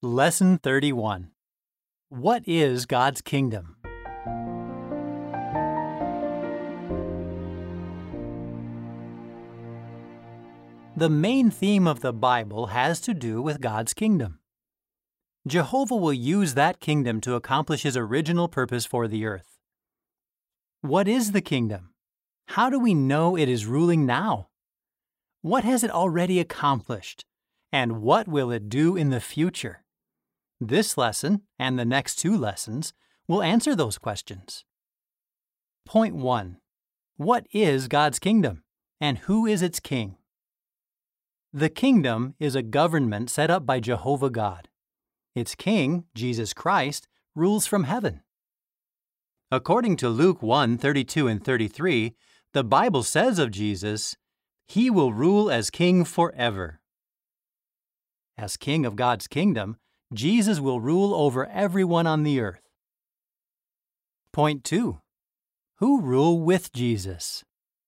Lesson 31. What is God's kingdom? The main theme of the Bible has to do with God's kingdom. Jehovah will use that kingdom to accomplish His original purpose for the earth. What is the kingdom? How do we know it is ruling now? What has it already accomplished? And what will it do in the future? This lesson, and the next two lessons, will answer those questions. Point 1. What is God's kingdom, and who is its king? The kingdom is a government set up by Jehovah God. Its king, Jesus Christ, rules from heaven. According to Luke 1:32 and 33, the Bible says of Jesus, "He will rule as king forever." As king of God's kingdom, Jesus will rule over everyone on the earth. Point 2. Who rule with Jesus?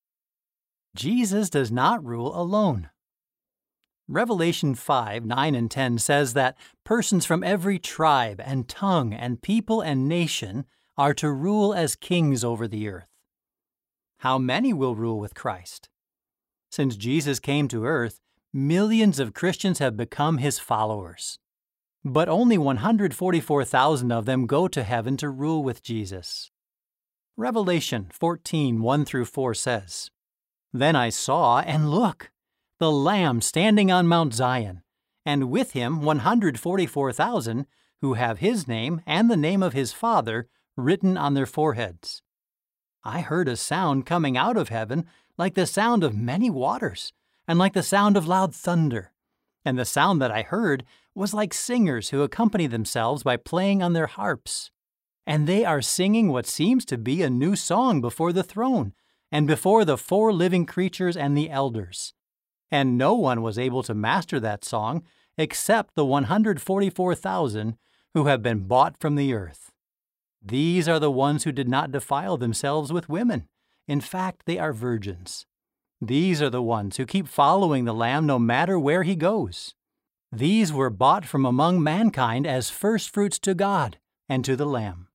Jesus does not rule alone. Revelation 5:9 and 10 says that persons from every tribe and tongue and people and nation are to rule as kings over the earth. How many will rule with Christ? Since Jesus came to earth, millions of Christians have become His followers. But only 144,000 of them go to heaven to rule with Jesus. Revelation 14:1-4 says, "Then I saw, and look, the Lamb standing on Mount Zion, and with Him 144,000 who have His name and the name of His Father written on their foreheads. I heard a sound coming out of heaven like the sound of many waters, and like the sound of loud thunder. And the sound that I heard was like singers who accompany themselves by playing on their harps. And they are singing what seems to be a new song before the throne, and before the 4 living creatures and the elders. And no one was able to master that song except the 144,000 who have been bought from the earth. These are the ones who did not defile themselves with women. In fact, they are virgins. These are the ones who keep following the Lamb no matter where He goes. These were bought from among mankind as firstfruits to God and to the Lamb."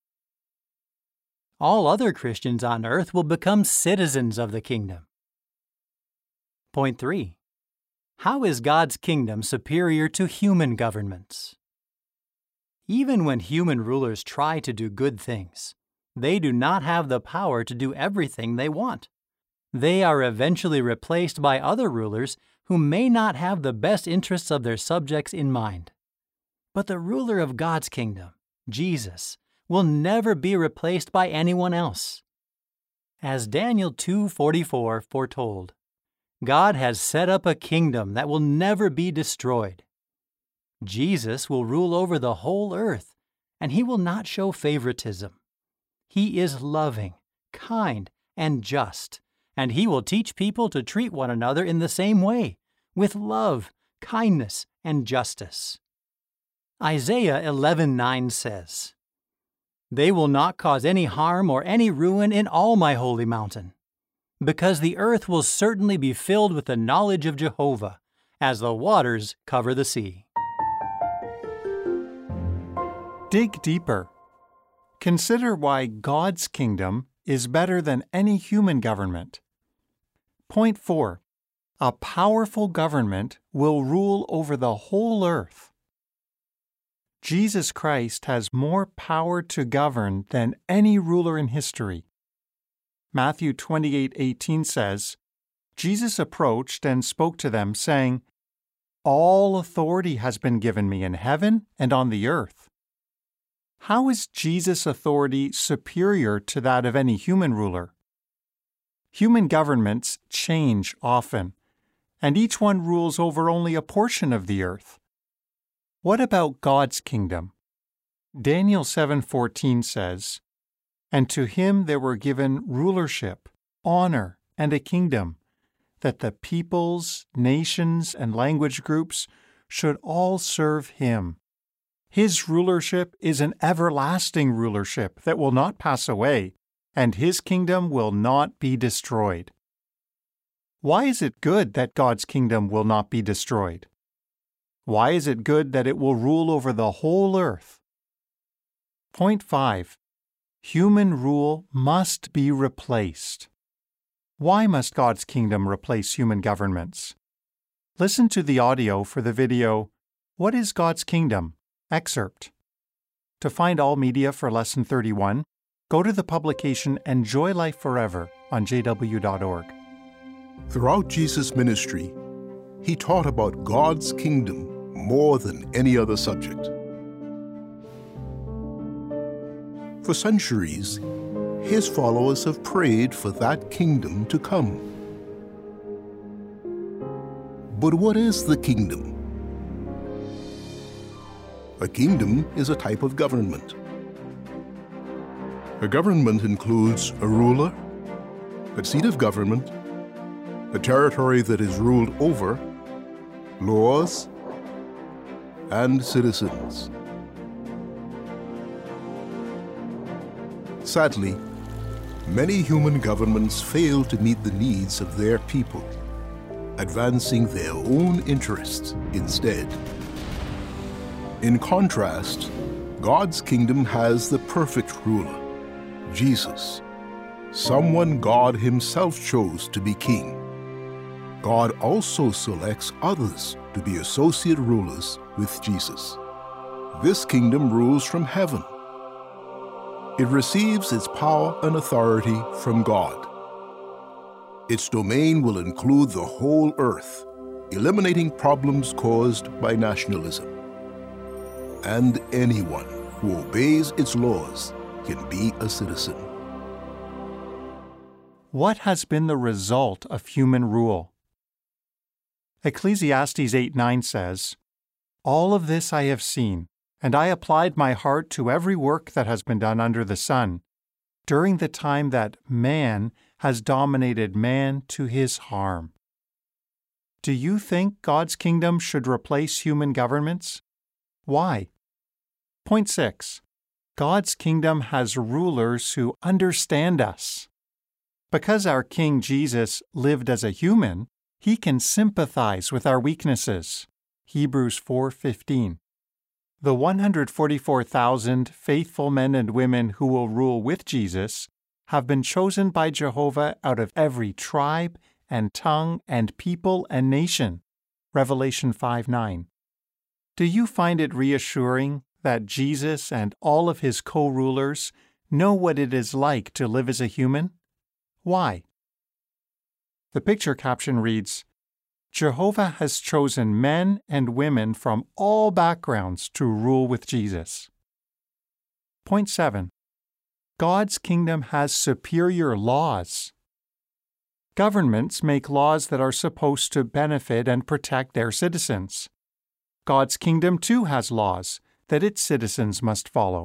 All other Christians on earth will become citizens of the kingdom. Point 3. How is God's kingdom superior to human governments? Even when human rulers try to do good things, they do not have the power to do everything they want. They are eventually replaced by other rulers who may not have the best interests of their subjects in mind. But the ruler of God's kingdom, Jesus, will never be replaced by anyone else. As Daniel 2:44 foretold, God has set up a kingdom that will never be destroyed. Jesus will rule over the whole earth, and He will not show favoritism. He is loving, kind, and just, and He will teach people to treat one another in the same way, with love, kindness, and justice. Isaiah 11:9 says, "They will not cause any harm or any ruin in all my holy mountain, because the earth will certainly be filled with the knowledge of Jehovah, as the waters cover the sea." Dig deeper. Consider why God's kingdom is better than any human government. Point 4. A powerful government will rule over the whole earth. Jesus Christ has more power to govern than any ruler in history. Matthew 28:18 says, Jesus approached and spoke to them, saying, "All authority has been given me in heaven and on the earth." How is Jesus' authority superior to that of any human ruler? Human governments change often, and each one rules over only a portion of the earth. What about God's kingdom? Daniel 7:14 says, "And to Him there were given rulership, honor, and a kingdom, that the peoples, nations, and language groups should all serve Him. His rulership is an everlasting rulership that will not pass away, and His kingdom will not be destroyed." Why is it good that God's kingdom will not be destroyed? Why is it good that it will rule over the whole earth? Point 5. Human rule must be replaced. Why must God's kingdom replace human governments? Listen to the audio for the video, What is God's Kingdom? Excerpt. To find all media for Lesson 31, go to the publication Enjoy Life Forever on jw.org. Throughout Jesus' ministry, he taught about God's kingdom more than any other subject. For centuries, his followers have prayed for that kingdom to come. But what is the kingdom? A kingdom is a type of government. A government includes a ruler, a seat of government, a territory that is ruled over, laws, and citizens. Sadly, many human governments fail to meet the needs of their people, advancing their own interests instead. In contrast, God's kingdom has the perfect ruler, Jesus, someone God himself chose to be king. God also selects others to be associate rulers with Jesus. This kingdom rules from heaven. It receives its power and authority from God. Its domain will include the whole earth, eliminating problems caused by nationalism. And anyone who obeys its laws can be a citizen. What has been the result of human rule? Ecclesiastes 8:9 says, "All of this I have seen, and I applied my heart to every work that has been done under the sun, during the time that man has dominated man to his harm." Do you think God's kingdom should replace human governments? Why? Point 6. God's kingdom has rulers who understand us. Because our King Jesus lived as a human, he can sympathize with our weaknesses. Hebrews 4:15. The 144,000 faithful men and women who will rule with Jesus have been chosen by Jehovah out of every tribe and tongue and people and nation. Revelation 5:9. Do you find it reassuring that Jesus and all of his co-rulers know what it is like to live as a human? Why? The picture caption reads, Jehovah has chosen men and women from all backgrounds to rule with Jesus. Point 7. God's kingdom has superior laws. Governments make laws that are supposed to benefit and protect their citizens. God's kingdom too has laws that its citizens must follow.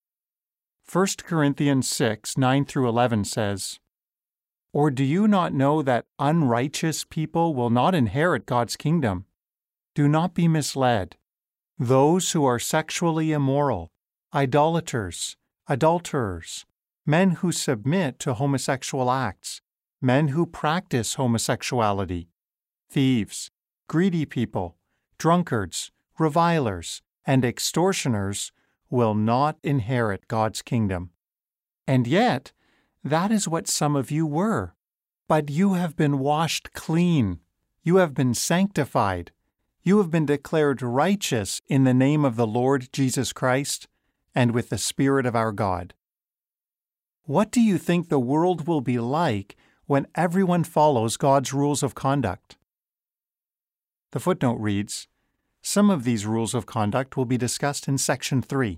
1 Corinthians 6:9-11 says, "Or do you not know that unrighteous people will not inherit God's kingdom? Do not be misled. Those who are sexually immoral, idolaters, adulterers, men who submit to homosexual acts, men who practice homosexuality, thieves, greedy people, drunkards, revilers, and extortioners will not inherit God's kingdom." And yet, that is what some of you were. But you have been washed clean. You have been sanctified. You have been declared righteous in the name of the Lord Jesus Christ and with the Spirit of our God. What do you think the world will be like when everyone follows God's rules of conduct? The footnote reads, some of these rules of conduct will be discussed in Section 3.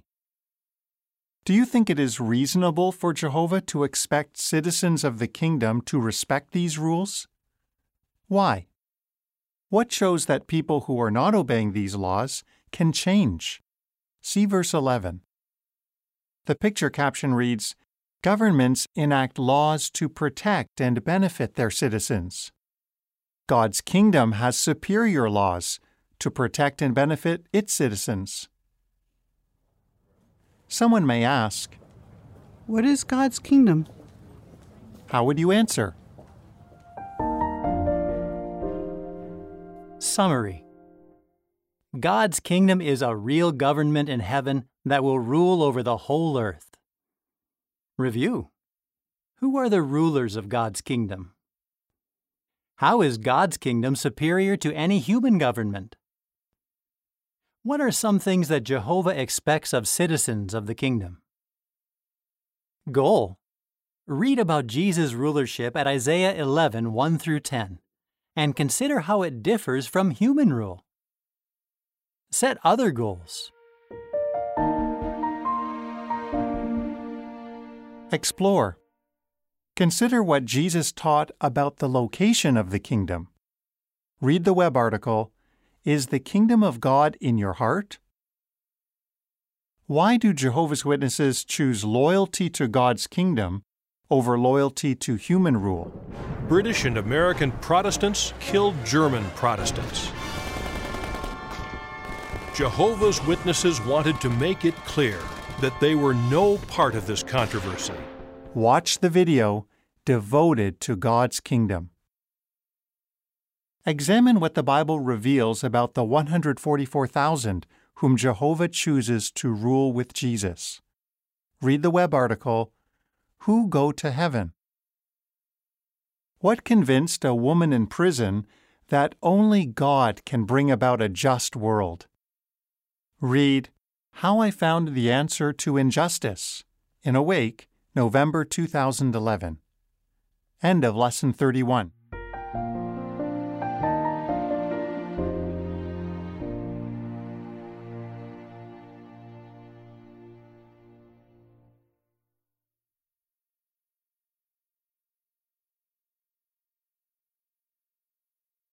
Do you think it is reasonable for Jehovah to expect citizens of the kingdom to respect these rules? Why? What shows that people who are not obeying these laws can change? See verse 11. The picture caption reads, "Governments enact laws to protect and benefit their citizens." God's kingdom has superior laws to protect and benefit its citizens. Someone may ask, what is God's kingdom? How would you answer? Summary. God's kingdom is a real government in heaven that will rule over the whole earth. Review. Who are the rulers of God's kingdom? How is God's kingdom superior to any human government? What are some things that Jehovah expects of citizens of the kingdom? Goal. Read about Jesus' rulership at Isaiah 11, 1 through 10, and consider how it differs from human rule. Set other goals. Explore. Consider what Jesus taught about the location of the kingdom. Read the web article, Is the Kingdom of God in Your Heart? Why do Jehovah's Witnesses choose loyalty to God's kingdom over loyalty to human rule? British and American Protestants killed German Protestants. Jehovah's Witnesses wanted to make it clear that they were no part of this controversy. Watch the video devoted to God's kingdom. Examine what the Bible reveals about the 144,000 whom Jehovah chooses to rule with Jesus. Read the web article, Who Go to Heaven? What convinced a woman in prison that only God can bring about a just world? Read How I Found the Answer to Injustice in Awake, November 2011. End of Lesson 31.